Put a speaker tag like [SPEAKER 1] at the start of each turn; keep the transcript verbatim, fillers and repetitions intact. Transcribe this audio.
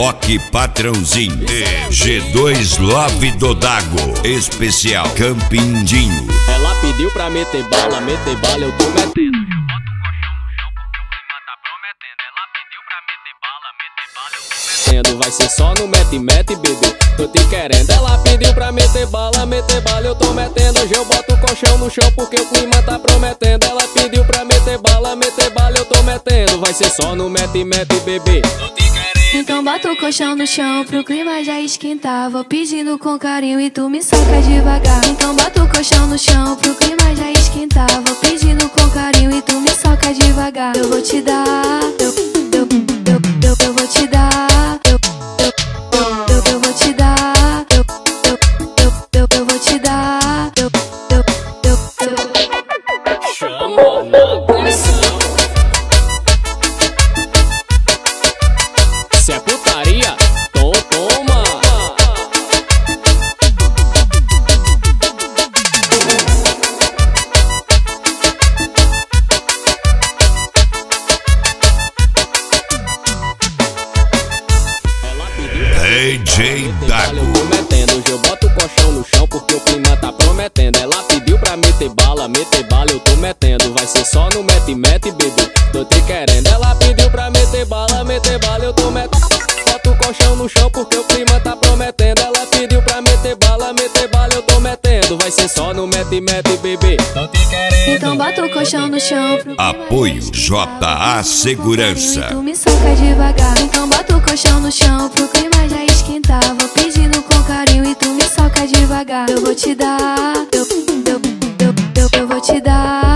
[SPEAKER 1] Rock Patrãozinho e G dois Love do Dago. Especial Campindinho.
[SPEAKER 2] Ela pediu pra meter bala, meter bala, eu tô metendo. Vai ser só no mete, mete, bebê, tô te querendo. Ela pediu pra meter bala, meter bala, eu tô metendo. Hoje eu boto o colchão no chão porque o clima tá prometendo. Ela pediu pra meter bala, meter bala, eu tô metendo. Vai ser só no mete, mete, bebê, tô te querendo.
[SPEAKER 3] Então bota o colchão no chão pro clima já esquentar. Vou pedindo com carinho e tu me soca devagar. Então bota o colchão no chão pro clima já esquentar. Vou pedindo com carinho e tu me soca devagar. Eu vou te dar, eu, eu, eu, eu, eu vou te dar.
[SPEAKER 2] Se é putaria, tô, toma.
[SPEAKER 1] D J Dago.
[SPEAKER 2] Eu tô metendo, hoje eu boto o colchão no chão porque o clima tá prometendo. Ela pediu pra meter bala, meter bala, eu tô metendo. Vai ser só no mete, mete, bebê, tô te querendo. Ela pediu pra meter bala, meter bala, eu tô metendo. Bota o colchão no chão porque o clima tá prometendo. Ela pediu pra meter bala, meter bala, eu tô metendo. Vai ser só no mete, mete, bebê, tô te querendo.
[SPEAKER 3] Então bota o colchão no chão pro
[SPEAKER 1] Apoio J A Segurança.
[SPEAKER 3] tu me soca devagar. Então bota o colchão no chão pro clima já esquentar. Vou pedindo com carinho e tu me soca devagar. Eu vou te dar, eu, eu, eu, eu, eu vou te dar.